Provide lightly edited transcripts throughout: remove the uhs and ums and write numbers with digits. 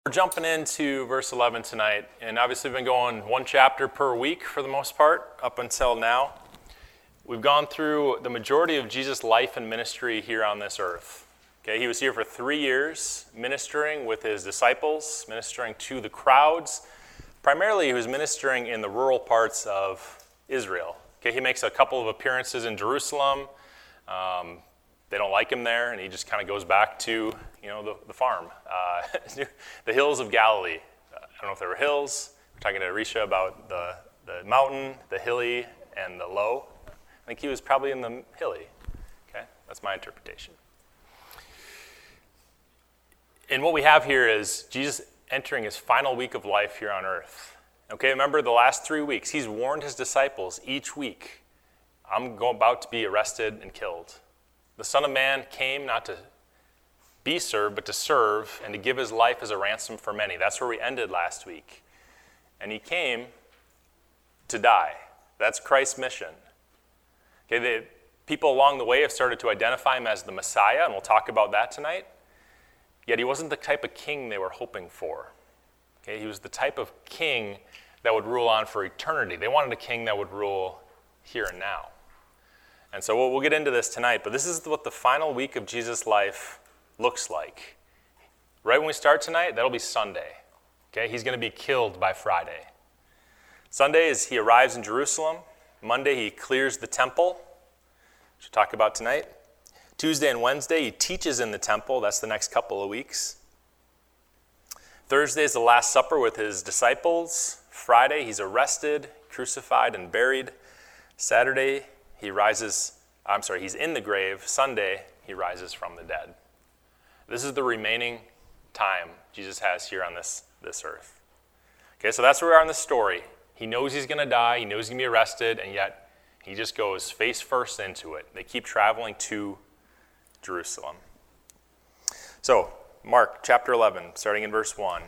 We're jumping into verse 11 tonight, and obviously we've been going one chapter per week for the most part up until now. We've gone through the majority of Jesus' life and ministry here on this earth. Okay, he was here for 3 years, ministering with his disciples, ministering to the crowds. Primarily, he was ministering in the rural parts of Israel. Okay, he makes a couple of appearances in Jerusalem. They don't like him there, and he just kind of goes back to, the farm, the hills of Galilee. I don't know if there were hills. We're talking to Arisha about the mountain, the hilly, and the low. I think he was probably in the hilly. Okay, that's my interpretation. And what we have here is Jesus entering his final week of life here on earth. Okay, remember the last 3 weeks, he's warned his disciples each week, I'm about to be arrested and killed. The Son of Man came not to be served, but to serve and to give his life as a ransom for many. That's where we ended last week. And he came to die. That's Christ's mission. Okay, the people along the way have started to identify him as the Messiah, and we'll talk about that tonight. Yet he wasn't the type of king they were hoping for. Okay, he was the type of king that would rule on for eternity. They wanted a king that would rule here and now. And so we'll get into this tonight, but this is what the final week of Jesus' life looks like. Right when we start tonight, that'll be Sunday. Okay, he's going to be killed by Friday. Sunday is he arrives in Jerusalem. Monday, he clears the temple, which we'll talk about tonight. Tuesday and Wednesday, he teaches in the temple. That's the next couple of weeks. Thursday is the Last Supper with his disciples. Friday, he's arrested, crucified, and buried. Saturday, he's in the grave. Sunday, he rises from the dead. This is the remaining time Jesus has here on this earth. Okay, so that's where we are in the story. He knows he's going to die. He knows he's going to be arrested, and yet he just goes face first into it. They keep traveling to Jerusalem. So, Mark chapter 11, starting in verse 1.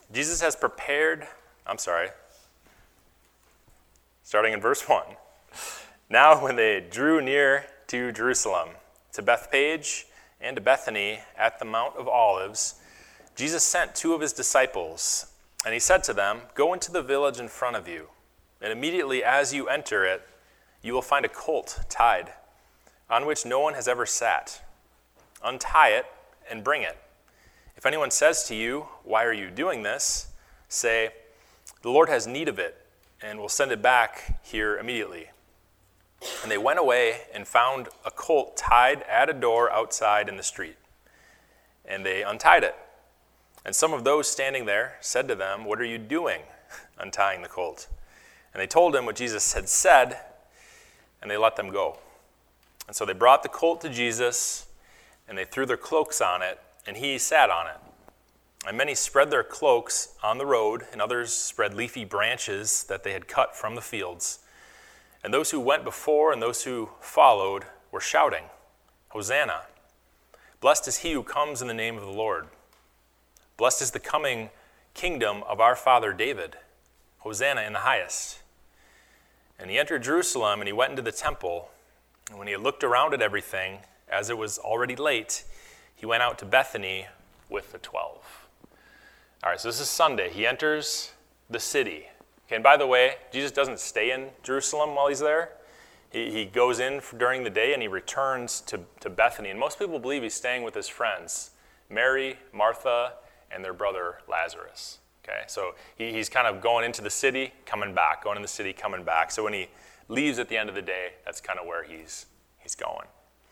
Starting in verse 1. Now when they drew near to Jerusalem, to Bethphage and to Bethany at the Mount of Olives, Jesus sent 2 of his disciples, and he said to them, "Go into the village in front of you, and immediately as you enter it, you will find a colt tied, on which no one has ever sat. Untie it and bring it. If anyone says to you, 'Why are you doing this?' say, 'The Lord has need of it, and will send it back here immediately.'" And they went away and found a colt tied at a door outside in the street. And they untied it. And some of those standing there said to them, "What are you doing, untying the colt?" And they told him what Jesus had said, and they let them go. And so they brought the colt to Jesus, and they threw their cloaks on it, and he sat on it. And many spread their cloaks on the road, and others spread leafy branches that they had cut from the fields. And those who went before and those who followed were shouting, "Hosanna! Blessed is he who comes in the name of the Lord. Blessed is the coming kingdom of our father David. Hosanna in the highest." And he entered Jerusalem, and he went into the temple. And when he had looked around at everything, as it was already late, he went out to Bethany with the 12. All right, so this is Sunday. He enters the city. Okay, and by the way, Jesus doesn't stay in Jerusalem while he's there. He goes in during the day and he returns to Bethany. And most people believe he's staying with his friends, Mary, Martha, and their brother Lazarus. Okay, so he's kind of going into the city, coming back, going in the city, coming back. So when he leaves at the end of the day, that's kind of where he's going.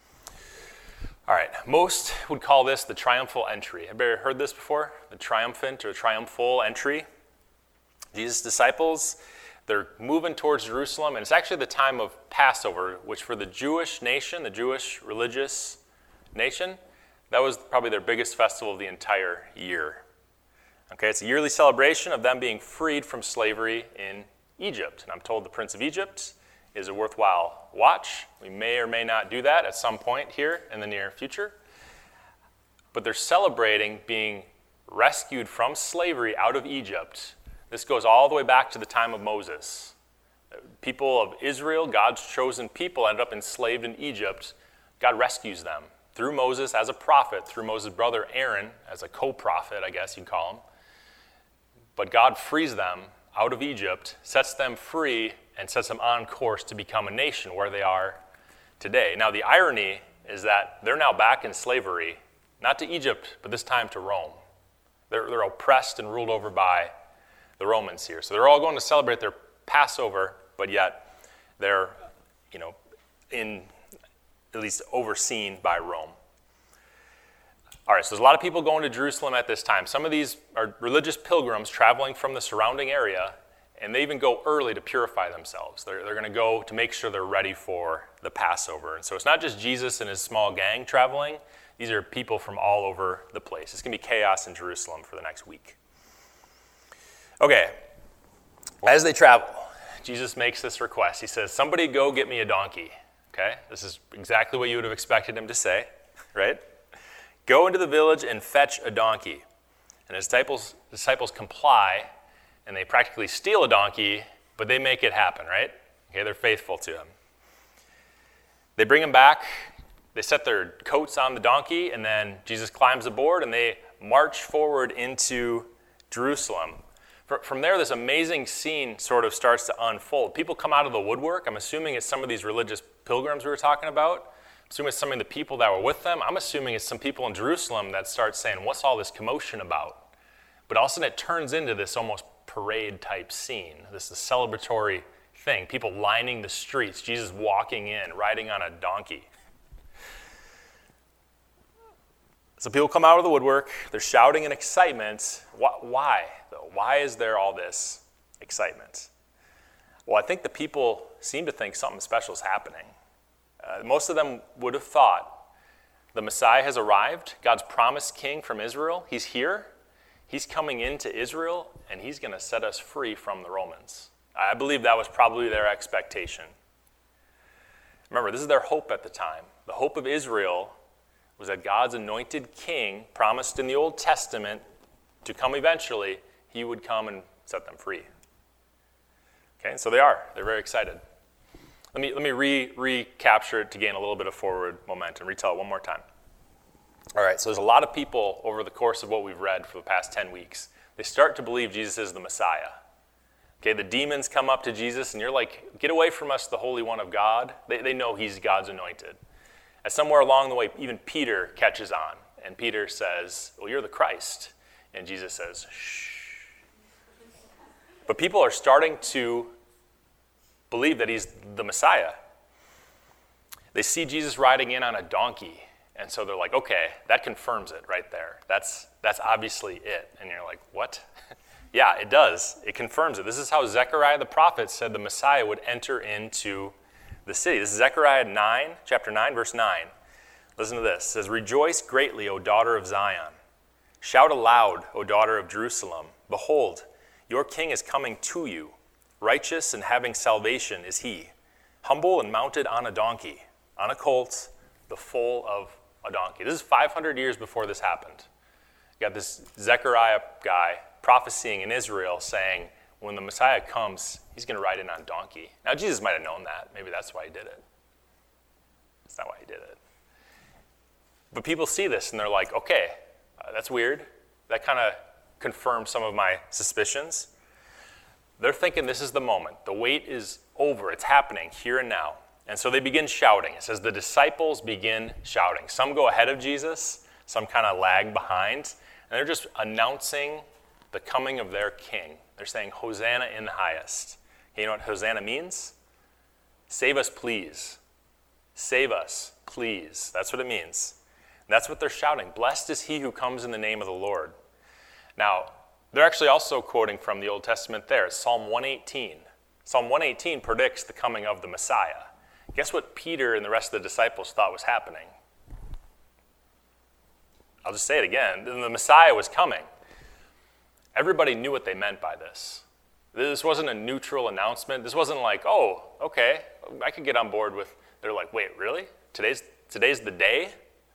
All right, most would call this the triumphal entry. Have you ever heard this before? The triumphant or triumphal entry? Jesus' disciples, they're moving towards Jerusalem, and it's actually the time of Passover, which for the Jewish nation, the Jewish religious nation, that was probably their biggest festival of the entire year. Okay, it's a yearly celebration of them being freed from slavery in Egypt. And I'm told the Prince of Egypt is a worthwhile watch. We may or may not do that at some point here in the near future. But they're celebrating being rescued from slavery out of Egypt. This goes all the way back to the time of Moses. People of Israel, God's chosen people, ended up enslaved in Egypt. God rescues them through Moses as a prophet, through Moses' brother Aaron as a co-prophet, I guess you'd call him. but God frees them out of Egypt, sets them free, and sets them on course to become a nation where they are today. Now, the irony is that they're now back in slavery, not to Egypt, but this time to Rome. They're oppressed and ruled over by the Romans here. So they're all going to celebrate their Passover, but yet they're, in at least overseen by Rome. All right, so there's a lot of people going to Jerusalem at this time. Some of these are religious pilgrims traveling from the surrounding area, and they even go early to purify themselves. They're going to go to make sure they're ready for the Passover. And so it's not just Jesus and his small gang traveling. These are people from all over the place. It's going to be chaos in Jerusalem for the next week. Okay, as they travel, Jesus makes this request. He says, somebody go get me a donkey. Okay, this is exactly what you would have expected him to say, right? Go into the village and fetch a donkey. And his disciples comply, and they practically steal a donkey, but they make it happen, right? Okay, they're faithful to him. They bring him back. They set their coats on the donkey, and then Jesus climbs aboard, and they march forward into Jerusalem. From there, this amazing scene sort of starts to unfold. People come out of the woodwork. I'm assuming it's some of these religious pilgrims we were talking about. I'm assuming it's some of the people that were with them. I'm assuming it's some people in Jerusalem that start saying, what's all this commotion about? But all of a sudden, it turns into this almost parade-type scene. This is a celebratory thing. People lining the streets, Jesus walking in, riding on a donkey. So people come out of the woodwork, they're shouting in excitement. Why, though? Why is there all this excitement? Well, I think the people seem to think something special is happening. Most of them would have thought the Messiah has arrived, God's promised king from Israel. He's here. He's coming into Israel, and he's going to set us free from the Romans. I believe that was probably their expectation. Remember, this is their hope at the time. The hope of Israel was that God's anointed king, promised in the Old Testament to come eventually, he would come and set them free. Okay, and so they are. They're very excited. Let me recapture it to gain a little bit of forward momentum, retell it one more time. All right, so there's a lot of people over the course of what we've read for the past 10 weeks. They start to believe Jesus is the Messiah. Okay, the demons come up to Jesus, and you're like, get away from us, the Holy One of God. They know he's God's anointed. And somewhere along the way, even Peter catches on, and Peter says, well, you're the Christ. And Jesus says, shh. But people are starting to believe that he's the Messiah. They see Jesus riding in on a donkey, and so they're like, okay, that confirms it right there. That's obviously it. And you're like, what? Yeah, it does. It confirms it. This is how Zechariah the prophet said the Messiah would enter into the city. This is Zechariah 9, chapter 9, verse 9. Listen to this. It says, rejoice greatly, O daughter of Zion. Shout aloud, O daughter of Jerusalem. Behold, your king is coming to you. Righteous and having salvation is he, humble and mounted on a donkey, on a colt, the foal of a donkey. This is 500 years before this happened. You got this Zechariah guy prophesying in Israel saying, when the Messiah comes, he's going to ride in on a donkey. Now, Jesus might have known that. Maybe that's why he did it. That's not why he did it. But people see this, and they're like, okay, that's weird. That kind of confirms some of my suspicions. They're thinking this is the moment. The wait is over. It's happening here and now. And so they begin shouting. It says the disciples begin shouting. Some go ahead of Jesus. Some kind of lag behind. And they're just announcing the coming of their king. They're saying, Hosanna in the highest. Okay, you know what Hosanna means? Save us, please. Save us, please. That's what it means. And that's what they're shouting. Blessed is he who comes in the name of the Lord. Now, they're actually also quoting from the Old Testament there. It's Psalm 118. Psalm 118 predicts the coming of the Messiah. Guess what Peter and the rest of the disciples thought was happening? I'll just say it again. The Messiah was coming. Everybody knew what they meant by this. This wasn't a neutral announcement. This wasn't like, oh, okay, I could get on board with. They're like, wait, really? Today's the day?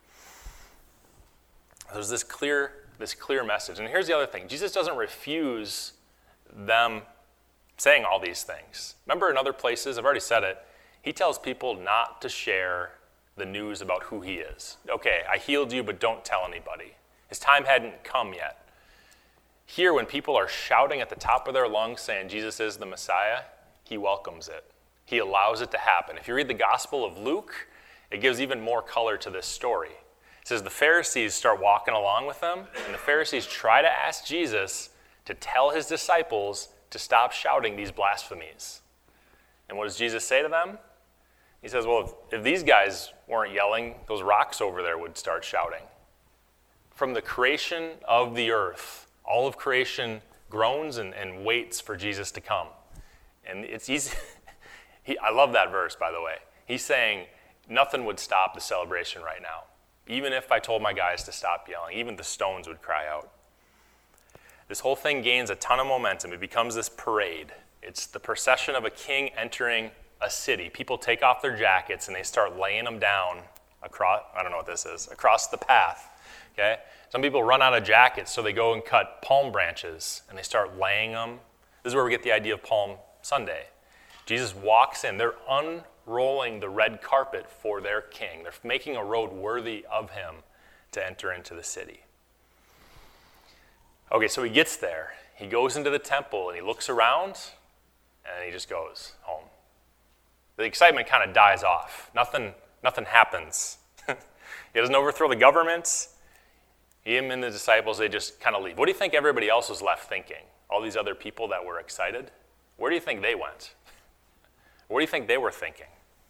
There's this clear message. And here's the other thing. Jesus doesn't refuse them saying all these things. Remember in other places, I've already said it, he tells people not to share the news about who he is. Okay, I healed you, but don't tell anybody. His time hadn't come yet. Here, when people are shouting at the top of their lungs saying Jesus is the Messiah, he welcomes it. He allows it to happen. If you read the Gospel of Luke, it gives even more color to this story. It says the Pharisees start walking along with them, and the Pharisees try to ask Jesus to tell his disciples to stop shouting these blasphemies. And what does Jesus say to them? He says, well, if these guys weren't yelling, those rocks over there would start shouting. From the creation of the earth, all of creation groans and waits for Jesus to come. And it's easy. I love that verse, by the way. He's saying nothing would stop the celebration right now. Even if I told my guys to stop yelling, even the stones would cry out. This whole thing gains a ton of momentum. It becomes this parade. It's the procession of a king entering a city. People take off their jackets and they start laying them down across, I don't know what this is, across the path. Okay? Some people run out of jackets, so they go and cut palm branches and they start laying them. This is where we get the idea of Palm Sunday. Jesus walks in. They're unrolling the red carpet for their king. They're making a road worthy of him to enter into the city. Okay, so he gets there. He goes into the temple and he looks around and he just goes home. The excitement kind of dies off. Nothing happens. He doesn't overthrow the government. Him and the disciples, they just kind of leave. What do you think everybody else was left thinking? All these other people that were excited? Where do you think they went? What do you think they were thinking?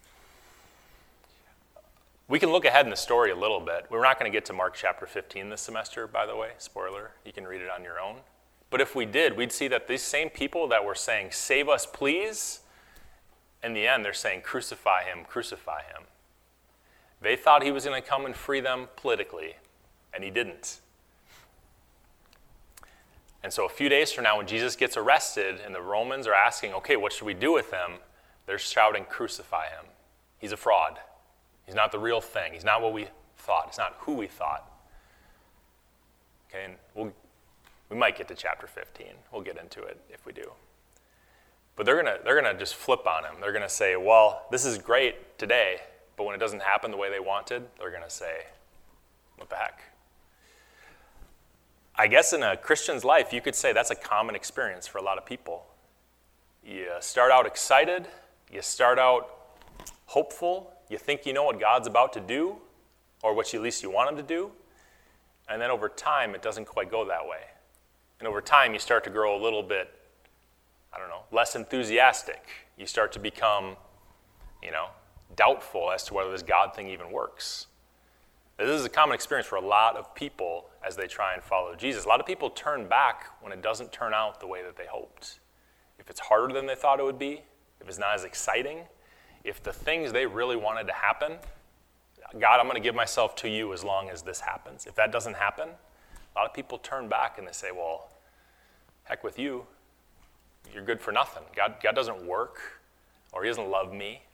We can look ahead in the story a little bit. We're not going to get to Mark chapter 15 this semester, by the way. Spoiler, you can read it on your own. But if we did, we'd see that these same people that were saying, save us, please, in the end, they're saying, crucify him, crucify him. They thought he was going to come and free them politically, and he didn't. And so a few days from now, when Jesus gets arrested and the Romans are asking, okay, what should we do with him? They're shouting, crucify him. He's a fraud. He's not the real thing. He's not what we thought. It's not who we thought. Okay, and we might get to chapter 15. We'll get into it if we do. But they're gonna just flip on him. They're gonna say, well, this is great today, but when it doesn't happen the way they wanted, they're gonna say, what the heck? I guess in a Christian's life, you could say that's a common experience for a lot of people. You start out excited, you start out hopeful, you think you know what God's about to do, or what at least you want him to do, and then over time, it doesn't quite go that way. And over time, you start to grow a little bit, less enthusiastic. You start to become, doubtful as to whether this God thing even works. This is a common experience for a lot of people as they try and follow Jesus. A lot of people turn back when it doesn't turn out the way that they hoped. If it's harder than they thought it would be, if it's not as exciting, if the things they really wanted to happen, God, I'm going to give myself to you as long as this happens. If that doesn't happen, a lot of people turn back and they say, well, heck with you. You're good for nothing. God doesn't work, or he doesn't love me.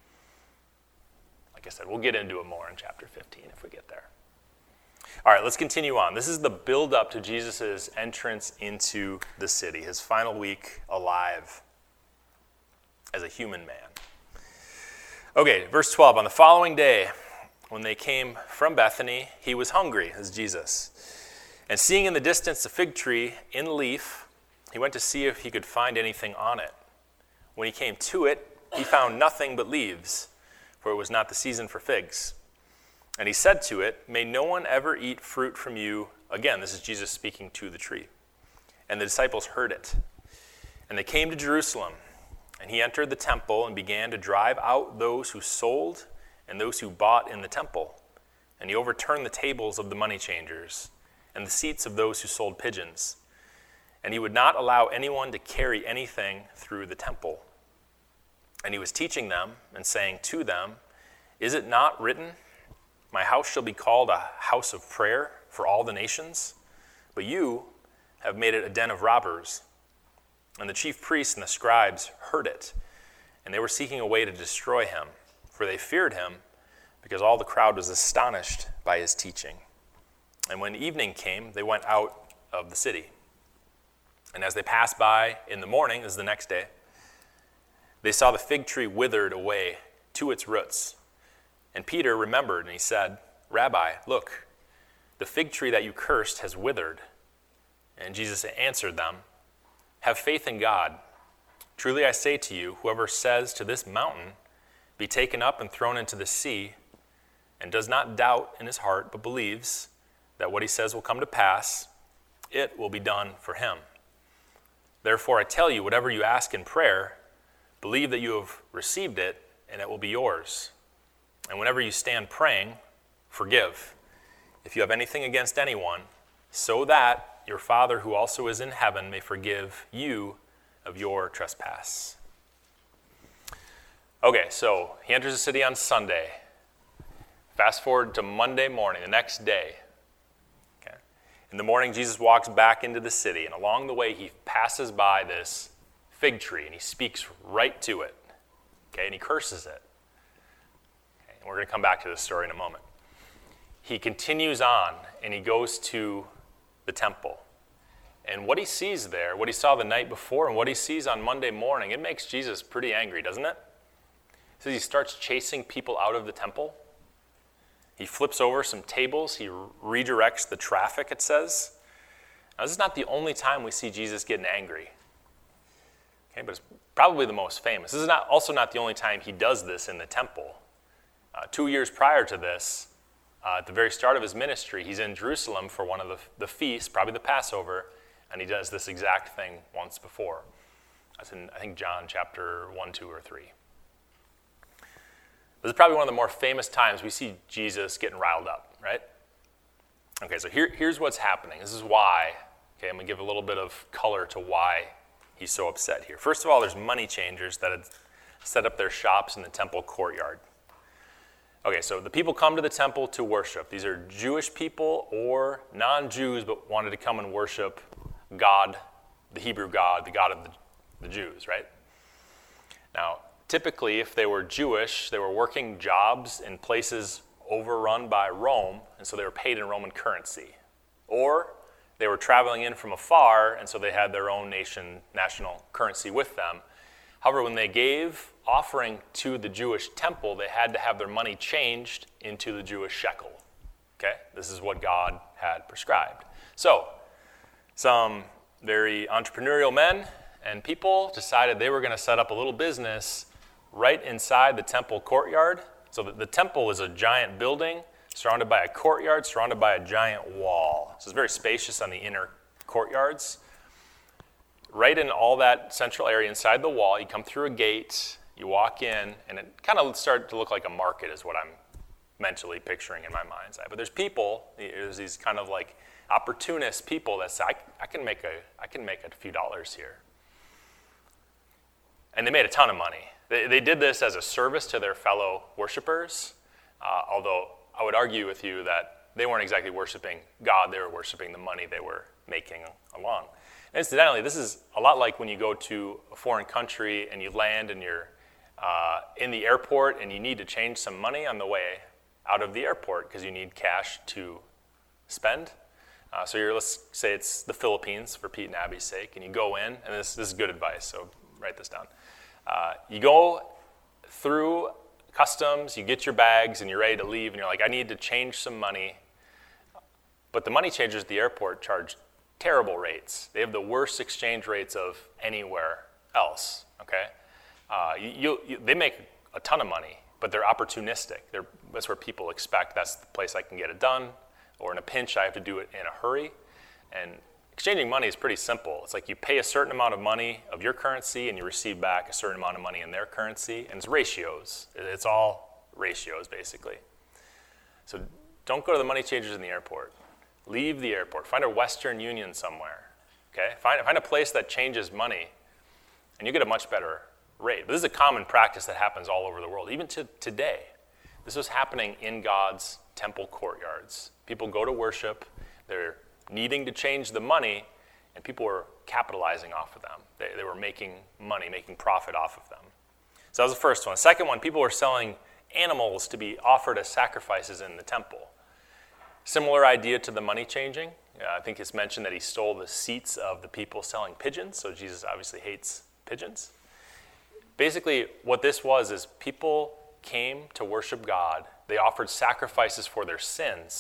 Like I said, we'll get into it more in chapter 15 if we get there. All right, let's continue on. This is the build-up to Jesus' entrance into the city, his final week alive as a human man. Okay, verse 12. On the following day, when they came from Bethany, he was hungry, as Jesus. And seeing in the distance a fig tree in leaf, he went to see if he could find anything on it. When he came to it, he found nothing but leaves, for it was not the season for figs. And he said to it, may no one ever eat fruit from you again. This is Jesus speaking to the tree. And the disciples heard it. And they came to Jerusalem. And he entered the temple and began to drive out those who sold and those who bought in the temple. And he overturned the tables of the money changers and the seats of those who sold pigeons. And he would not allow anyone to carry anything through the temple. And he was teaching them and saying to them, is it not written, my house shall be called a house of prayer for all the nations? But you have made it a den of robbers. And the chief priests and the scribes heard it, and they were seeking a way to destroy him, for they feared him, because all the crowd was astonished by his teaching. And when evening came, they went out of the city. And as they passed by in the morning, this is the next day, they saw the fig tree withered away to its roots. And Peter remembered, and he said, Rabbi, look, the fig tree that you cursed has withered. And Jesus answered them, "Have faith in God. Truly I say to you, whoever says to this mountain, 'Be taken up and thrown into the sea,' and does not doubt in his heart, but believes that what he says will come to pass, it will be done for him. Therefore I tell you, whatever you ask in prayer, believe that you have received it, and it will be yours. And whenever you stand praying, forgive, if you have anything against anyone, so that your Father who also is in heaven may forgive you of your trespass." Okay, so he enters the city on Sunday. Fast forward to Monday morning, the next day. Okay. In the morning, Jesus walks back into the city, and along the way, he passes by this fig tree, and he speaks right to it. Okay, and he curses it. Okay, and we're going to come back to this story in a moment. He continues on, and he goes to the temple. And what he sees there, what he saw the night before, and what he sees on Monday morning, it makes Jesus pretty angry, doesn't it? It says he starts chasing people out of the temple. He flips over some tables. He redirects the traffic, it says. Now, this is not the only time we see Jesus getting angry. Okay, but it's probably the most famous. This is also not the only time he does this in the temple. 2 years prior to this, at the very start of his ministry, he's in Jerusalem for one of the feasts, probably the Passover, and he does this exact thing once before. That's in, I think, John chapter 1, 2, or 3. This is probably one of the more famous times we see Jesus getting riled up, right? Okay, so here's what's happening. This is why. Okay, I'm going to give a little bit of color to why he's so upset here. First of all, there's money changers that had set up their shops in the temple courtyard. Okay, so the people come to the temple to worship. These are Jewish people or non-Jews but wanted to come and worship God, the Hebrew God, the God of the Jews, right? Now, typically, if they were Jewish, they were working jobs in places overrun by Rome, and so they were paid in Roman currency. Or they were traveling in from afar, and so they had their own national currency with them. However, when they gave offering to the Jewish temple, they had to have their money changed into the Jewish shekel. Okay? This is what God had prescribed. So, some very entrepreneurial men and people decided they were going to set up a little business right inside the temple courtyard. So the temple is a giant building surrounded by a courtyard, surrounded by a giant wall. So it's very spacious on the inner courtyards. Right in all that central area inside the wall, you come through a gate, you walk in, and it kind of started to look like a market is what I'm mentally picturing in my mind's eye. But there's these kind of like opportunist people that say, I can make a few dollars here. And they made a ton of money. They did this as a service to their fellow worshipers, although I would argue with you that they weren't exactly worshiping God, they were worshiping the money they were making along. And incidentally, this is a lot like when you go to a foreign country and you land and you're in the airport and you need to change some money on the way out of the airport because you need cash to spend. So let's say it's the Philippines for Pete and Abby's sake, and you go in, and this is good advice, so write this down. You go through customs, you get your bags, and you're ready to leave, and you're like, I need to change some money. But the money changers at the airport charge terrible rates. They have the worst exchange rates of anywhere else, okay? They make a ton of money, but they're opportunistic. That's where people expect that's the place I can get it done, or in a pinch, I have to do it in a hurry. And exchanging money is pretty simple. It's like you pay a certain amount of money of your currency and you receive back a certain amount of money in their currency, and it's ratios. It's all ratios, basically. So don't go to the money changers in the airport. Leave the airport. Find a Western Union somewhere, okay? Find a place that changes money, and you get a much better rate. But this is a common practice that happens all over the world, even to today. This was happening in God's temple courtyards. People go to worship. They're needing to change the money, and people were capitalizing off of them. They were making money, making profit off of them. So that was the first one. The second one, people were selling animals to be offered as sacrifices in the temple. Similar idea to the money changing. I think it's mentioned that he stole the seats of the people selling pigeons, so Jesus obviously hates pigeons. Basically, what this was is people came to worship God. They offered sacrifices for their sins,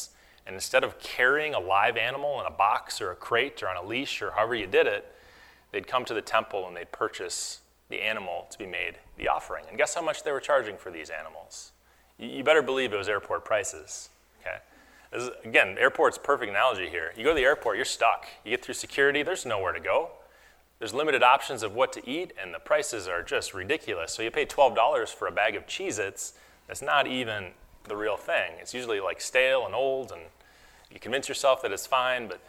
And instead of carrying a live animal in a box or a crate or on a leash or however you did it, they'd come to the temple and they'd purchase the animal to be made the offering. And guess how much they were charging for these animals? You better believe it was airport prices, okay? Again, airport's a perfect analogy here. You go to the airport, you're stuck. You get through security, there's nowhere to go. There's limited options of what to eat, and the prices are just ridiculous. So you pay $12 for a bag of Cheez-Its. That's not even the real thing. It's usually like stale and old, and you convince yourself that it's fine, but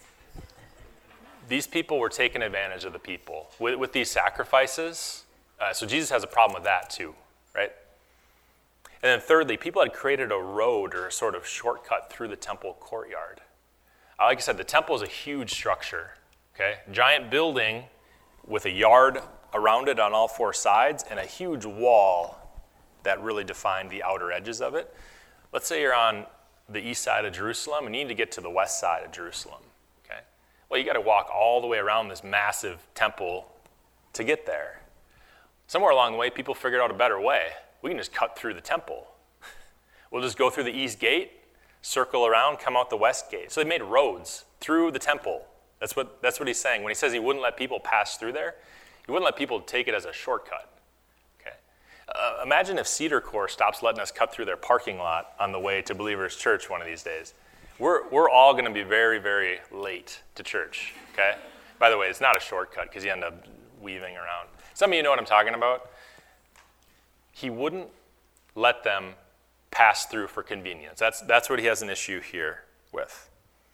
these people were taking advantage of the people with these sacrifices. So Jesus has a problem with that too, right? And then thirdly, people had created a road or a sort of shortcut through the temple courtyard. Like I said, the temple is a huge structure, okay? Giant building with a yard around it on all four sides and a huge wall that really defined the outer edges of it. Let's say you're on the east side of Jerusalem and you need to get to the west side of Jerusalem, okay? Well, you got to walk all the way around this massive temple to get there. Somewhere along the way, people figured out a better way. We can just cut through the temple. We'll just go through the east gate, circle around, come out the west gate. So they made roads through the temple. That's what he's saying. When he says he wouldn't let people pass through there, he wouldn't let people take it as a shortcut. Okay. Imagine if Cedar Corps stops letting us cut through their parking lot on the way to Believers Church one of these days. We're all going to be very, very late to church, okay? By the way, it's not a shortcut because you end up weaving around. Some of you know what I'm talking about. He wouldn't let them pass through for convenience. That's what he has an issue here with.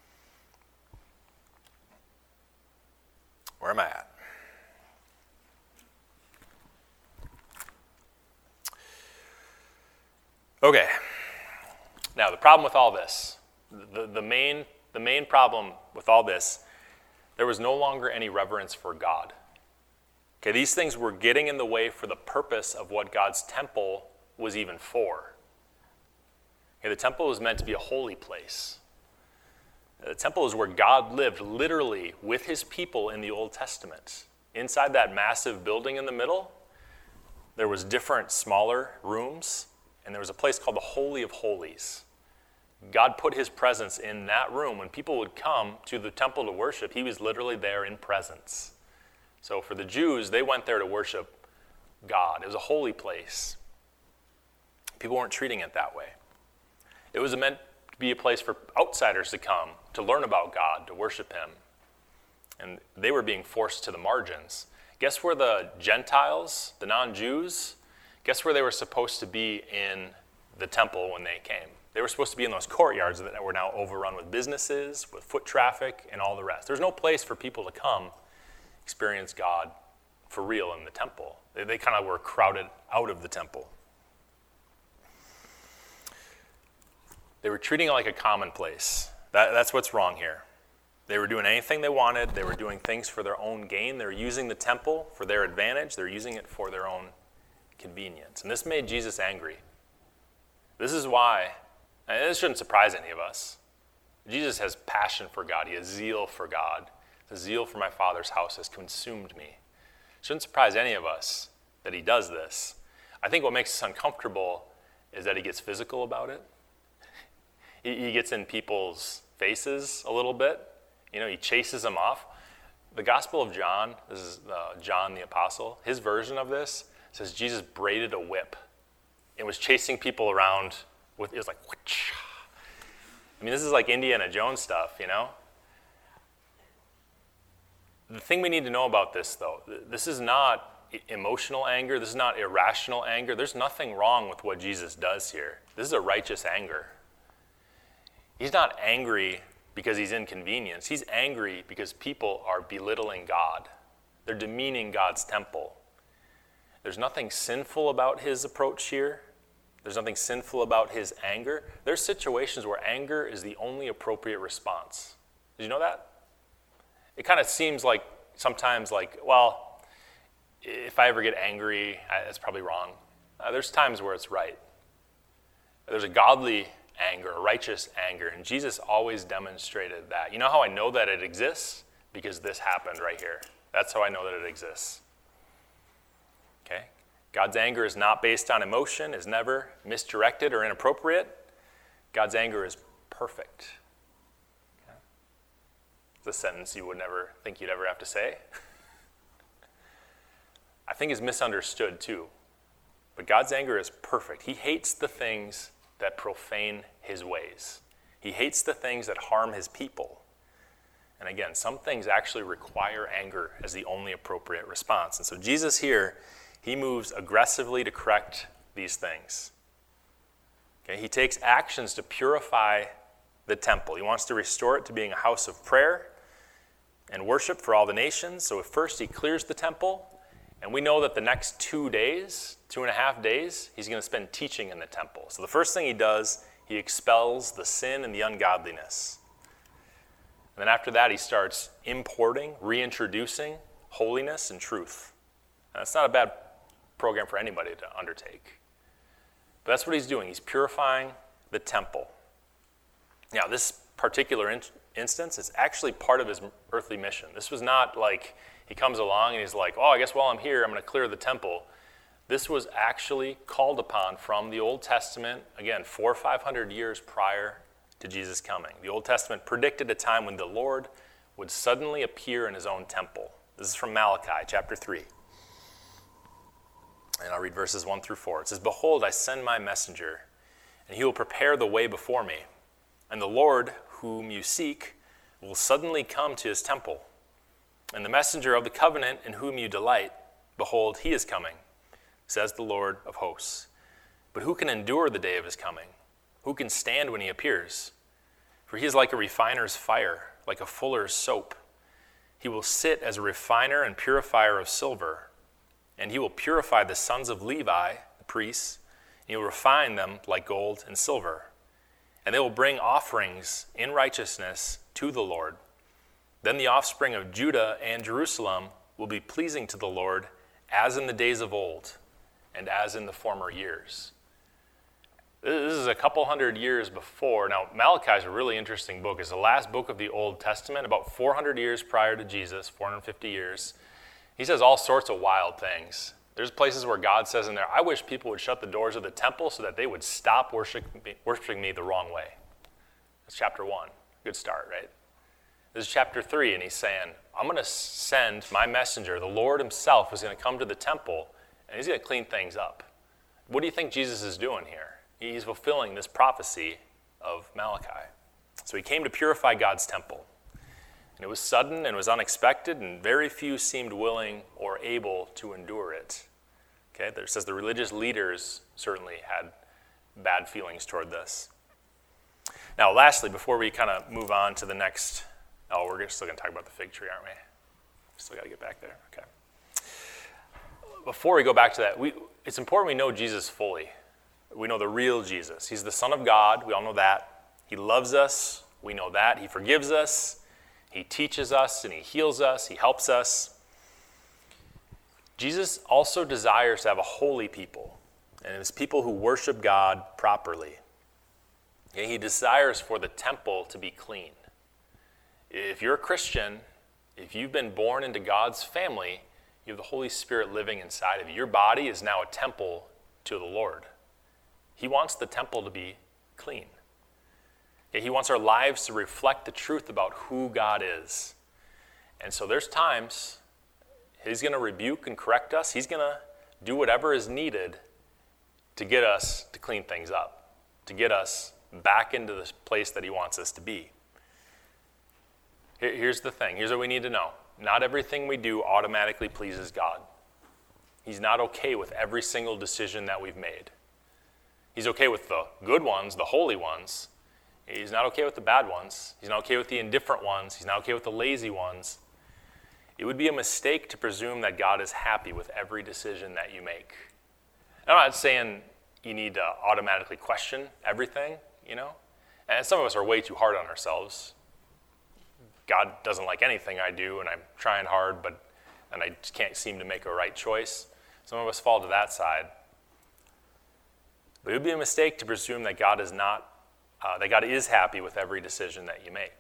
Where am I at? Okay. Now, the problem with all this, the main problem with all this, there was no longer any reverence for God. Okay, these things were getting in the way for the purpose of what God's temple was even for. Okay, the temple was meant to be a holy place. The temple is where God lived literally with his people in the Old Testament. Inside that massive building in the middle, there was different smaller rooms, and there was a place called the Holy of Holies. God put his presence in that room. When people would come to the temple to worship, he was literally there in presence. So for the Jews, they went there to worship God. It was a holy place. People weren't treating it that way. It was meant to be a place for outsiders to come to learn about God, to worship him. And they were being forced to the margins. Guess where the Gentiles, the non-Jews, guess where they were supposed to be in the temple when they came? They were supposed to be in those courtyards that were now overrun with businesses, with foot traffic, and all the rest. There's no place for people to come experience God for real in the temple. They kind of were crowded out of the temple. They were treating it like a commonplace. That's what's wrong here. They were doing anything they wanted. They were doing things for their own gain. They were using the temple for their advantage. They're using it for their own convenience. And this made Jesus angry. This is why, and this shouldn't surprise any of us, Jesus has passion for God. He has zeal for God. The zeal for my Father's house has consumed me. It shouldn't surprise any of us that he does this. I think what makes us uncomfortable is that he gets physical about it. He gets in people's faces a little bit. You know, he chases them off. The Gospel of John, this is John the Apostle, his version of this says Jesus braided a whip and was chasing people around with, it was like, whoosh. I mean, this is like Indiana Jones stuff, you know? The thing we need to know about this, though, this is not emotional anger. This is not irrational anger. There's nothing wrong with what Jesus does here. This is a righteous anger. He's not angry because he's inconvenienced. He's angry because people are belittling God. They're demeaning God's temple. There's nothing sinful about his approach here. There's nothing sinful about his anger. There's situations where anger is the only appropriate response. Did you know that? It kind of seems like sometimes like, well, if I ever get angry, that's probably wrong. There's times where it's right. There's a godly anger, a righteous anger, and Jesus always demonstrated that. You know how I know that it exists? Because this happened right here. That's how I know that it exists. Okay? God's anger is not based on emotion, is never misdirected or inappropriate. God's anger is perfect. Okay. It's a sentence you would never think you'd ever have to say. I think is misunderstood too. But God's anger is perfect. He hates the things that profane his ways. He hates the things that harm his people. And again, some things actually require anger as the only appropriate response. And so Jesus here, he moves aggressively to correct these things. Okay, he takes actions to purify the temple. He wants to restore it to being a house of prayer and worship for all the nations. So at first he clears the temple. And we know that the next 2 days, 2.5 days, he's going to spend teaching in the temple. So the first thing he does, he expels the sin and the ungodliness. And then after that, he starts importing, reintroducing holiness and truth. And that's not a bad program for anybody to undertake. But that's what he's doing. He's purifying the temple. Now, this particular instance is actually part of his earthly mission. This was not like he comes along and he's like, oh, I guess while I'm here, I'm going to clear the temple. This was actually called upon from the Old Testament, again, 400 or 500 years prior to Jesus coming. The Old Testament predicted a time when the Lord would suddenly appear in his own temple. This is from Malachi chapter 3. And I'll read verses 1 through 4. It says, behold, I send my messenger, and he will prepare the way before me. And the Lord, whom you seek, will suddenly come to his temple. And the messenger of the covenant in whom you delight, behold, he is coming, says the Lord of hosts. But who can endure the day of his coming? Who can stand when he appears? For he is like a refiner's fire, like a fuller's soap. He will sit as a refiner and purifier of silver, and he will purify the sons of Levi, the priests, and he will refine them like gold and silver. And they will bring offerings in righteousness to the Lord. Then the offspring of Judah and Jerusalem will be pleasing to the Lord, as in the days of old, and as in the former years. This is a couple hundred years before. Now, Malachi is a really interesting book. It's the last book of the Old Testament, about 400 years prior to Jesus, 450 years. He says all sorts of wild things. There's places where God says in there, I wish people would shut the doors of the temple so that they would stop worshiping me the wrong way. That's chapter 1. Good start, right? This is chapter 3, and he's saying, I'm going to send my messenger. The Lord himself is going to come to the temple, and he's going to clean things up. What do you think Jesus is doing here? He's fulfilling this prophecy of Malachi. So he came to purify God's temple. And it was sudden and it was unexpected, and very few seemed willing or able to endure it. Okay, there says the religious leaders certainly had bad feelings toward this. Now, lastly, before we kind of move on to the next, we're still going to talk about the fig tree, aren't we? Still got to get back there. Okay. Before we go back to that, it's important we know Jesus fully. We know the real Jesus. He's the Son of God. We all know that. He loves us. We know that. He forgives us. He teaches us and he heals us. He helps us. Jesus also desires to have a holy people, and it's people who worship God properly. Okay, he desires for the temple to be clean. If you're a Christian, if you've been born into God's family, you have the Holy Spirit living inside of you. Your body is now a temple to the Lord. He wants the temple to be clean. Okay, he wants our lives to reflect the truth about who God is. And so there's times he's going to rebuke and correct us. He's going to do whatever is needed to get us to clean things up, to get us back into the place that he wants us to be. Here's the thing. Here's what we need to know. Not everything we do automatically pleases God. He's not okay with every single decision that we've made. He's okay with the good ones, the holy ones. He's not okay with the bad ones. He's not okay with the indifferent ones. He's not okay with the lazy ones. It would be a mistake to presume that God is happy with every decision that you make. I'm not saying you need to automatically question everything, And some of us are way too hard on ourselves. God doesn't like anything I do, and I'm trying hard, and I just can't seem to make a right choice. Some of us fall to that side. But it would be a mistake to presume that God is happy with every decision that you make.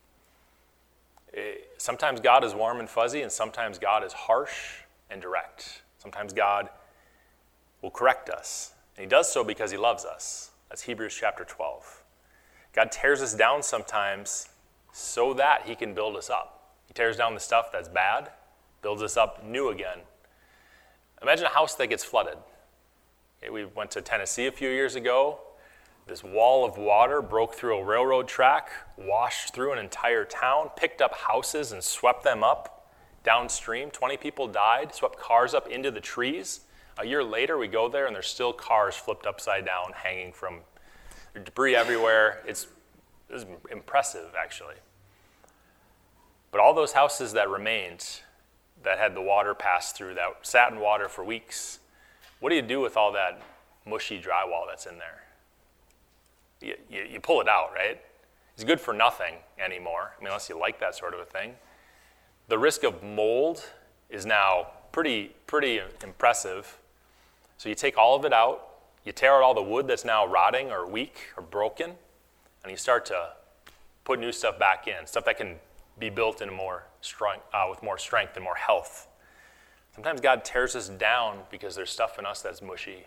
Sometimes God is warm and fuzzy, and sometimes God is harsh and direct. Sometimes God will correct us, and he does so because he loves us. That's Hebrews chapter 12. God tears us down sometimes so that he can build us up. He tears down the stuff that's bad, builds us up new again. Imagine a house that gets flooded. Okay, we went to Tennessee a few years ago. This wall of water broke through a railroad track, washed through an entire town, picked up houses and swept them up downstream. 20 people died, swept cars up into the trees. A year later, we go there and there's still cars flipped upside down, hanging from debris everywhere. It's impressive, actually. But all those houses that remained, that had the water pass through, that sat in water for weeks, what do you do with all that mushy drywall that's in there? You pull it out, right? It's good for nothing anymore, unless you like that sort of a thing. The risk of mold is now pretty impressive. So you take all of it out, you tear out all the wood that's now rotting or weak or broken, and you start to put new stuff back in, stuff that can be built in with more strength and more health. Sometimes God tears us down because there's stuff in us that's mushy.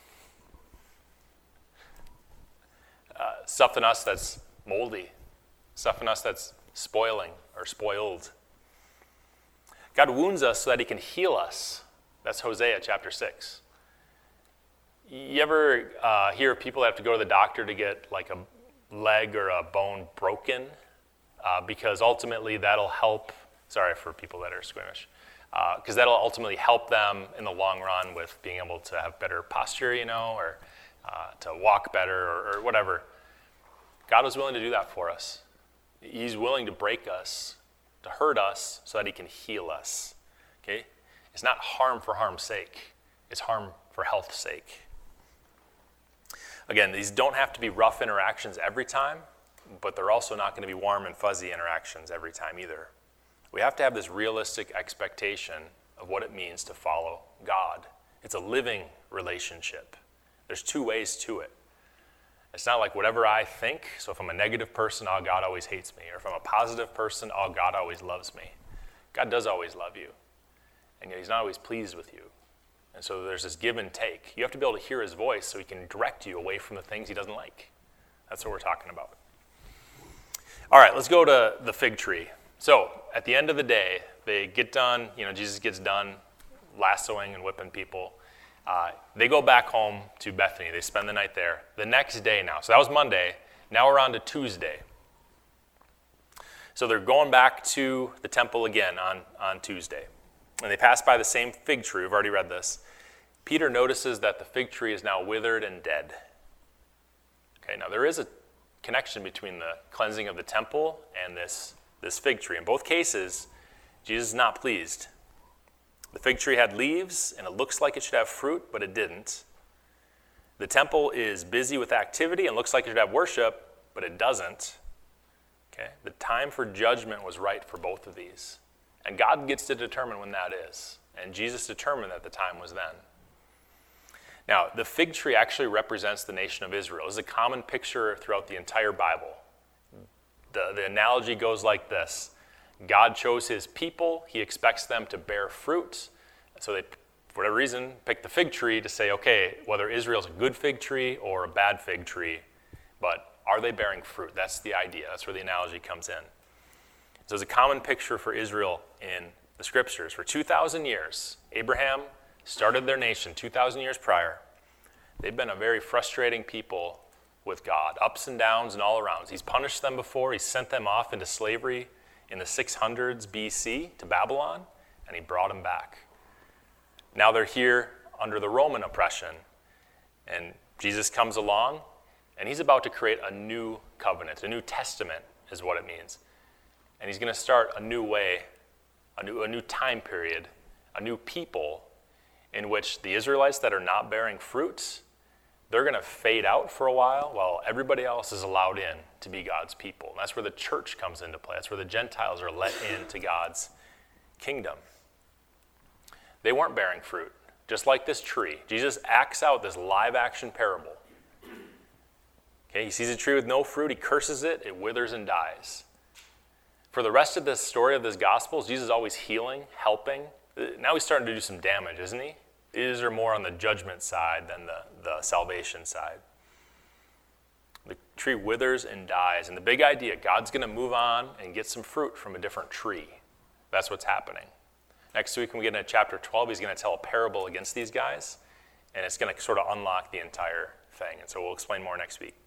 Stuff in us that's moldy. Stuff in us that's spoiling or spoiled. God wounds us so that he can heal us. That's Hosea chapter 6. You ever hear of people that have to go to the doctor to get like a leg or a bone broken? Because ultimately that'll help, sorry for people that are squeamish, because that'll ultimately help them in the long run with being able to have better posture, or to walk better or whatever. God was willing to do that for us. He's willing to break us, to hurt us, so that he can heal us. Okay? It's not harm for harm's sake. It's harm for health's sake. Again, these don't have to be rough interactions every time, but they're also not going to be warm and fuzzy interactions every time either. We have to have this realistic expectation of what it means to follow God. It's a living relationship. There's two ways to it. It's not like whatever I think, so if I'm a negative person, oh, God always hates me. Or if I'm a positive person, oh, God always loves me. God does always love you, and yet he's not always pleased with you. And so there's this give and take. You have to be able to hear his voice so he can direct you away from the things he doesn't like. That's what we're talking about. All right, let's go to the fig tree. So at the end of the day, they get done, Jesus gets done lassoing and whipping people. They go back home to Bethany. They spend the night there. The next day now, so that was Monday. Now we're on to Tuesday. So they're going back to the temple again on Tuesday. And they pass by the same fig tree. We've already read this. Peter notices that the fig tree is now withered and dead. Okay, now there is a connection between the cleansing of the temple and this fig tree. In both cases, Jesus is not pleased. The fig tree had leaves, and it looks like it should have fruit, but it didn't. The temple is busy with activity and looks like it should have worship, but it doesn't. Okay? The time for judgment was right for both of these. And God gets to determine when that is. And Jesus determined that the time was then. Now, the fig tree actually represents the nation of Israel. It's a common picture throughout the entire Bible. The analogy goes like this. God chose his people. He expects them to bear fruit. So they, for whatever reason, picked the fig tree to say, okay, whether Israel's a good fig tree or a bad fig tree, but are they bearing fruit? That's the idea. That's where the analogy comes in. So it's a common picture for Israel in the scriptures. For 2,000 years, Abraham started their nation 2,000 years prior. They've been a very frustrating people with God, ups and downs and all around. He's punished them before. He sent them off into slavery in the 600s BC to Babylon, and he brought them back. Now they're here under the Roman oppression, and Jesus comes along, and he's about to create a new covenant, a new testament is what it means. And he's going to start a new way, a new time period, a new people in which the Israelites that are not bearing fruits, they're going to fade out for a while everybody else is allowed in to be God's people. And that's where the church comes into play. That's where the Gentiles are let into God's kingdom. They weren't bearing fruit, just like this tree. Jesus acts out this live-action parable. Okay, he sees a tree with no fruit, he curses it, it withers and dies. For the rest of the story of this gospel, Jesus is always healing, helping. Now he's starting to do some damage, isn't he? These are more on the judgment side than the salvation side. The tree withers and dies. And the big idea, God's going to move on and get some fruit from a different tree. That's what's happening. Next week when we get into chapter 12, he's going to tell a parable against these guys, and it's going to sort of unlock the entire thing. And so we'll explain more next week.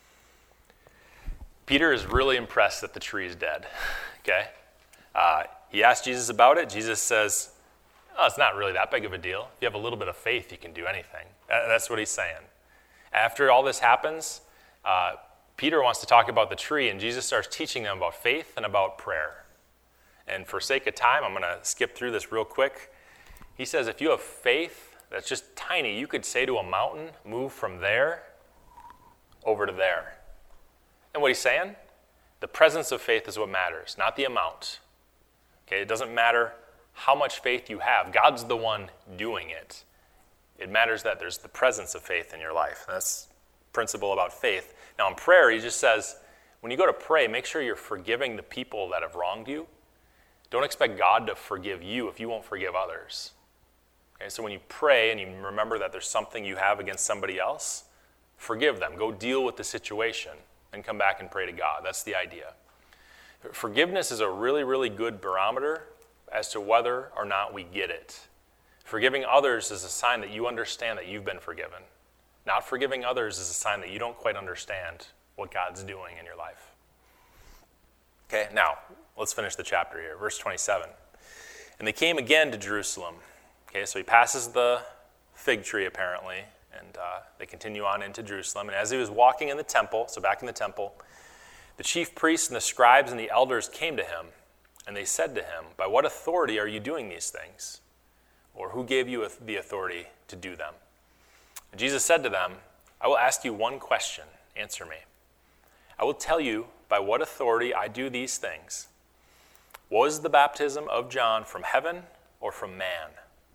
Peter is really impressed that the tree is dead. Okay? He asked Jesus about it. Jesus says, oh, it's not really that big of a deal. If you have a little bit of faith, you can do anything. That's what he's saying. After all this happens, Peter wants to talk about the tree, and Jesus starts teaching them about faith and about prayer. And for sake of time, I'm going to skip through this real quick. He says, if you have faith that's just tiny, you could say to a mountain, move from there over to there. And what he's saying, the presence of faith is what matters, not the amount. Okay, it doesn't matter how much faith you have. God's the one doing it. It matters that there's the presence of faith in your life. That's the principle about faith. Now in prayer, he just says, when you go to pray, make sure you're forgiving the people that have wronged you. Don't expect God to forgive you if you won't forgive others. Okay, so when you pray and you remember that there's something you have against somebody else, forgive them. Go deal with the situation and come back and pray to God. That's the idea. Forgiveness is a really, really good barometer as to whether or not we get it. Forgiving others is a sign that you understand that you've been forgiven. Not forgiving others is a sign that you don't quite understand what God's doing in your life. Okay, now, let's finish the chapter here. Verse 27. And they came again to Jerusalem. Okay, so he passes the fig tree apparently, and they continue on into Jerusalem. And as he was walking in the temple, so back in the temple, the chief priests and the scribes and the elders came to him, and they said to him, by what authority are you doing these things? Or who gave you the authority to do them? And Jesus said to them, I will ask you one question. Answer me. I will tell you by what authority I do these things. Was the baptism of John from heaven or from man?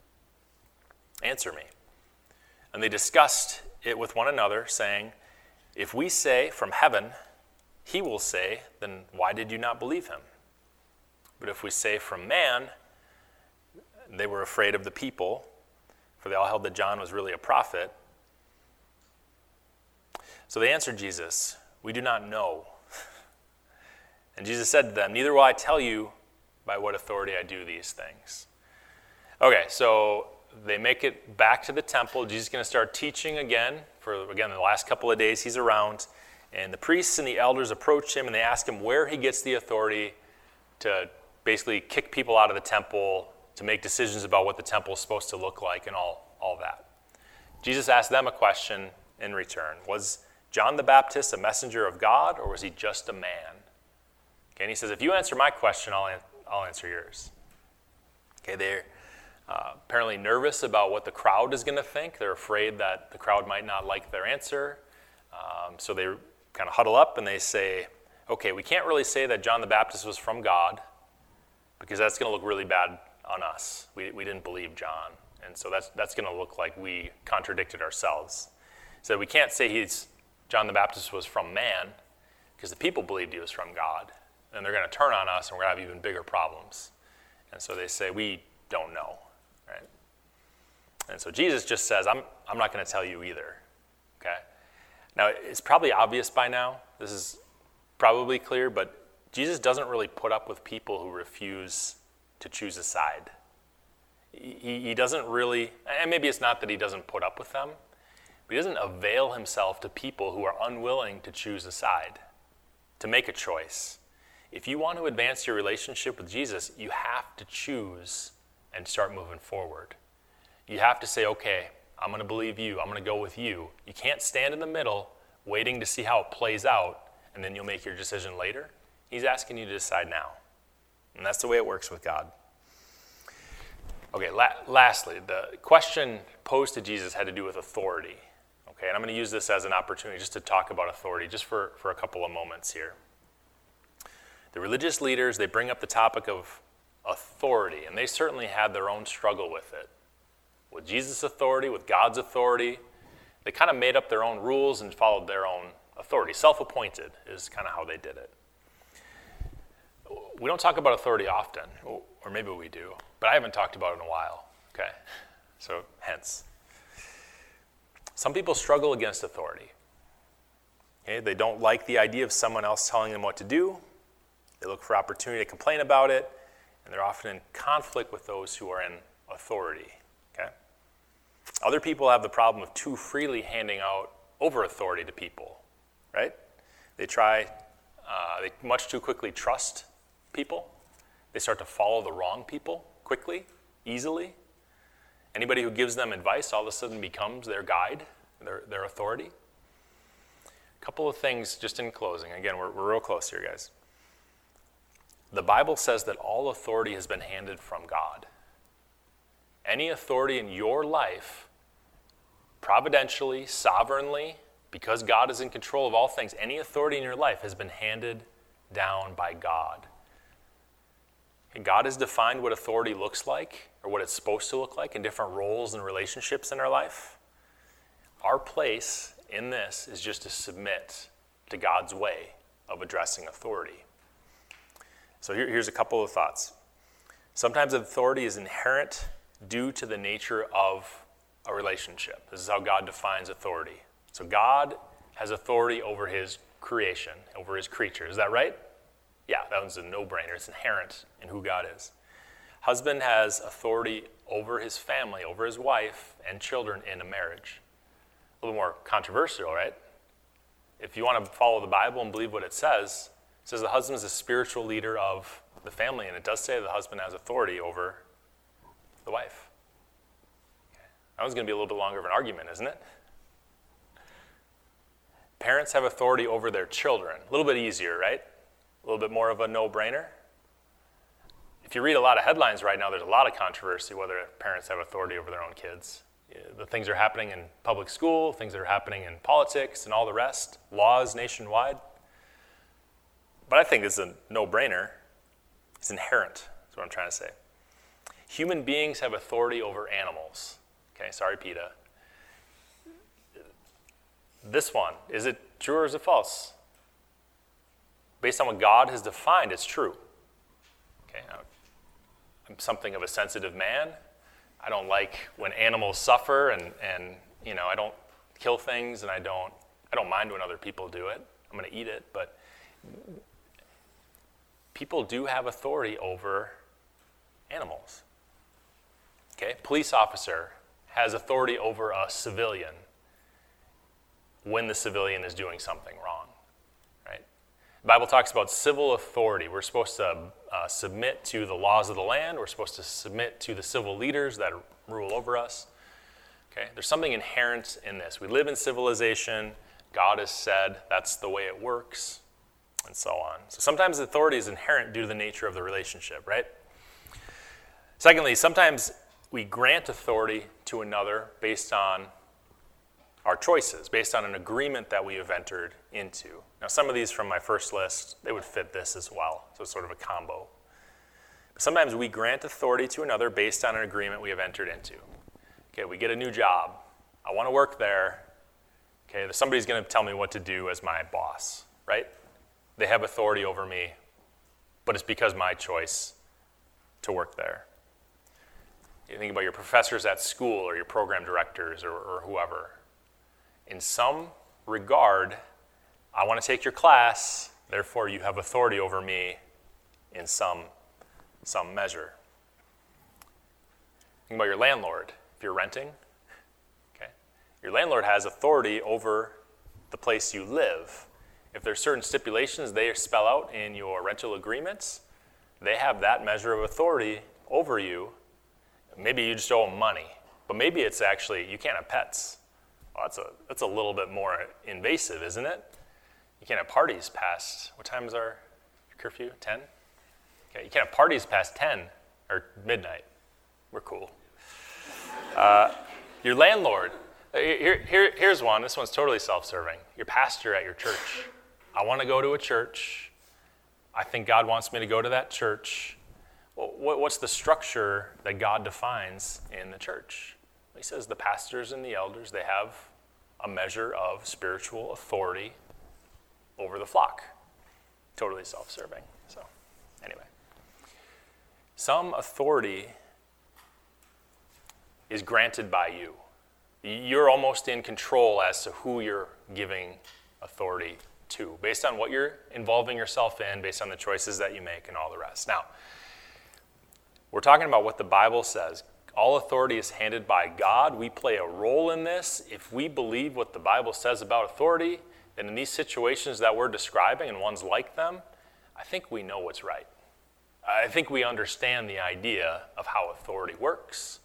Answer me. And they discussed it with one another, saying, if we say from heaven, he will say, then why did you not believe him? But if we say from man, they were afraid of the people, for they all held that John was really a prophet. So they answered Jesus, we do not know. And Jesus said to them, neither will I tell you by what authority I do these things. Okay, so they make it back to the temple. Jesus is going to start teaching again. For, again, the last couple of days he's around. And the priests and the elders approach him, and they ask him where he gets the authority to basically kick people out of the temple, to make decisions about what the temple is supposed to look like, and all that. Jesus asked them a question in return. Was John the Baptist a messenger of God, or was he just a man? Okay, and he says, if you answer my question, I'll answer yours. Okay, they're apparently nervous about what the crowd is going to think. They're afraid that the crowd might not like their answer. So they kind of huddle up and they say, okay, we can't really say that John the Baptist was from God because that's going to look really bad on us. We didn't believe John. And so that's going to look like we contradicted ourselves. So we can't say John the Baptist was from man because the people believed he was from God. And they're going to turn on us and we're going to have even bigger problems. And so they say, we don't know. Right? And so Jesus just says, I'm not going to tell you either. Okay? Now, it's probably obvious by now. This is probably clear, but Jesus doesn't really put up with people who refuse to choose a side. He doesn't really, and maybe it's not that he doesn't put up with them, but he doesn't avail himself to people who are unwilling to choose a side, to make a choice. If you want to advance your relationship with Jesus, you have to choose and start moving forward. You have to say, okay, I'm going to believe you. I'm going to go with you. You can't stand in the middle waiting to see how it plays out, and then you'll make your decision later. He's asking you to decide now. And that's the way it works with God. Okay, lastly, the question posed to Jesus had to do with authority. Okay, and I'm going to use this as an opportunity just to talk about authority just for a couple of moments here. The religious leaders, they bring up the topic of authority, and they certainly had their own struggle with it. With Jesus' authority, with God's authority, they kind of made up their own rules and followed their own authority. Self-appointed is kind of how they did it. We don't talk about authority often, or maybe we do, but I haven't talked about it in a while, okay? So, hence. Some people struggle against authority. Okay? They don't like the idea of someone else telling them what to do. They look for opportunity to complain about it, and they're often in conflict with those who are in authority. Okay? Other people have the problem of too freely handing out over authority to people, right? They much too quickly trust people. They start to follow the wrong people quickly, easily. Anybody who gives them advice all of a sudden becomes their guide, their authority. A couple of things just in closing. Again, we're real close here, guys. The Bible says that all authority has been handed from God. Any authority in your life, providentially, sovereignly, because God is in control of all things, any authority in your life has been handed down by God. And God has defined what authority looks like, or what it's supposed to look like in different roles and relationships in our life. Our place in this is just to submit to God's way of addressing authority. So here's a couple of thoughts. Sometimes authority is inherent due to the nature of a relationship. This is how God defines authority. So God has authority over his creation, over his creature. Is that right? Yeah, that one's a no-brainer. It's inherent in who God is. Husband has authority over his family, over his wife and children in a marriage. A little more controversial, right? If you want to follow the Bible and believe what it says the husband is a spiritual leader of the family, and it does say the husband has authority over the wife. Okay. That one's going to be a little bit longer of an argument, isn't it? Parents have authority over their children. A little bit easier, right? A little bit more of a no-brainer. If you read a lot of headlines right now, there's a lot of controversy whether parents have authority over their own kids. The things that are happening in public school, things that are happening in politics and all the rest, laws nationwide. But I think it's a no-brainer. It's inherent, is what I'm trying to say. Human beings have authority over animals. Okay, sorry, PETA. This one, is it true or is it false? Based on what God has defined, it's true. Okay, I'm something of a sensitive man. I don't like when animals suffer, and I don't kill things, and I don't mind when other people do it. I'm going to eat it, but people do have authority over animals. Okay, police officer has authority over a civilian when the civilian is doing something wrong, right? The Bible talks about civil authority. We're supposed to submit to the laws of the land. We're supposed to submit to the civil leaders that rule over us. Okay, there's something inherent in this. We live in civilization. God has said that's the way it works, and so on. So sometimes authority is inherent due to the nature of the relationship, right? Secondly, sometimes we grant authority to another based on our choices, based on an agreement that we have entered into. Now, some of these from my first list, they would fit this as well, so it's sort of a combo. But sometimes we grant authority to another based on an agreement we have entered into. Okay, we get a new job. I want to work there. Okay, somebody's going to tell me what to do as my boss, right? They have authority over me, but it's because my choice to work there. You think about your professors at school or your program directors or whoever. In some regard, I want to take your class, therefore you have authority over me in some measure. Think about your landlord. If you're renting, okay, your landlord has authority over the place you live. If there's certain stipulations they spell out in your rental agreements, they have that measure of authority over you. Maybe you just owe them money, but maybe it's actually you can't have pets. Well, that's a little bit more invasive, isn't it? You can't have parties past, what time is our curfew? 10? Okay, you can't have parties past 10 or midnight. We're cool. Your landlord. Here's one. This one's totally self-serving. Your pastor at your church. I want to go to a church. I think God wants me to go to that church. Well, what's the structure that God defines in the church? He says the pastors and the elders, they have a measure of spiritual authority over the flock. Totally self-serving. So, anyway. Some authority is granted by you. You're almost in control as to who you're giving authority to, based on what you're involving yourself in, based on the choices that you make and all the rest. Now, we're talking about what the Bible says. All authority is handed by God. We play a role in this. If we believe what the Bible says about authority, then in these situations that we're describing and ones like them, I think we know what's right. I think we understand the idea of how authority works.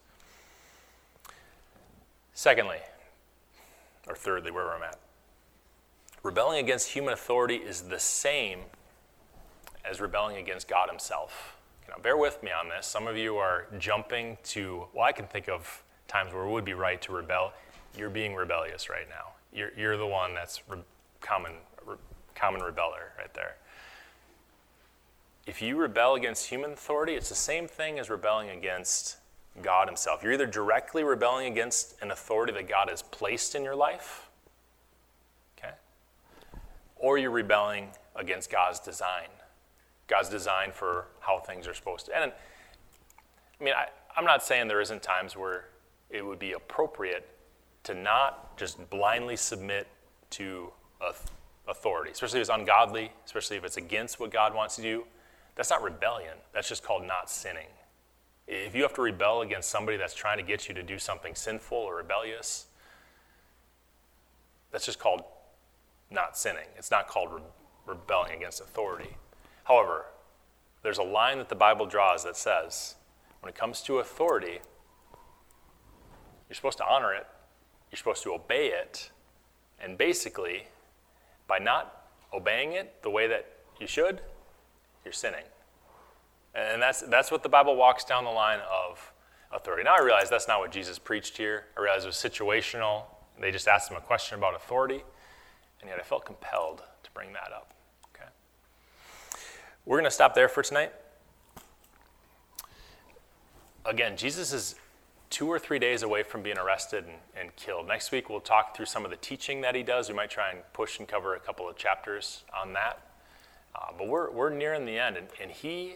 Secondly, or thirdly, where I'm at, rebelling against human authority is the same as rebelling against God himself. Now, bear with me on this. Some of you are jumping to, well, I can think of times where it would be right to rebel. You're being rebellious right now. You're the one that's common rebeller right there. If you rebel against human authority, it's the same thing as rebelling against God himself. You're either directly rebelling against an authority that God has placed in your life, okay, or you're rebelling against God's design for how things are supposed to. And I mean, I'm not saying there isn't times where it would be appropriate to not just blindly submit to authority, especially if it's ungodly, especially if it's against what God wants to do. That's not rebellion. That's just called not sinning. If you have to rebel against somebody that's trying to get you to do something sinful or rebellious, that's just called not sinning. It's not called rebelling against authority. However, there's a line that the Bible draws that says, when it comes to authority, you're supposed to honor it, you're supposed to obey it, and basically, by not obeying it the way that you should, you're sinning. And that's what the Bible walks down the line of authority. Now I realize that's not what Jesus preached here. I realize it was situational. They just asked him a question about authority, and yet I felt compelled to bring that up. Okay. We're going to stop there for tonight. Again, Jesus is 2 or 3 days away from being arrested and killed. Next week we'll talk through some of the teaching that he does. We might try and push and cover a couple of chapters on that. But we're nearing the end, and he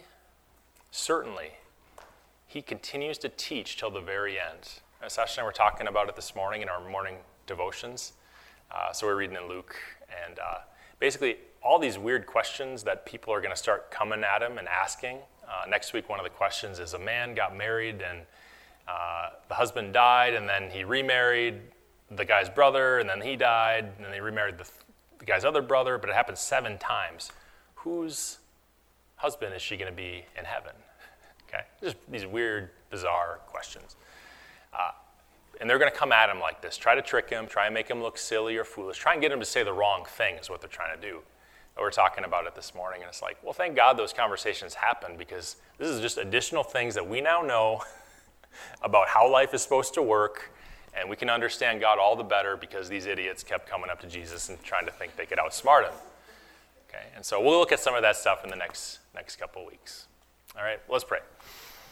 continues to teach till the very end. Sasha and I were talking about it this morning in our morning devotions. So we're reading in Luke, and basically all these weird questions that people are going to start coming at him and asking. Next week, one of the questions is a man got married, and the husband died, and then he remarried the guy's brother, and then he died, and then he remarried the guy's other brother, but it happened 7 times. Whose husband is she going to be in heaven? Okay, just these weird, bizarre questions. And they're going to come at him like this, try to trick him, try and make him look silly or foolish, try and get him to say the wrong thing is what they're trying to do. We're talking about it this morning, and it's like, well, thank God those conversations happen, because this is just additional things that we now know about how life is supposed to work, and we can understand God all the better because these idiots kept coming up to Jesus and trying to think they could outsmart him. Okay, and so we'll look at some of that stuff in the next couple of weeks. All right, let's pray.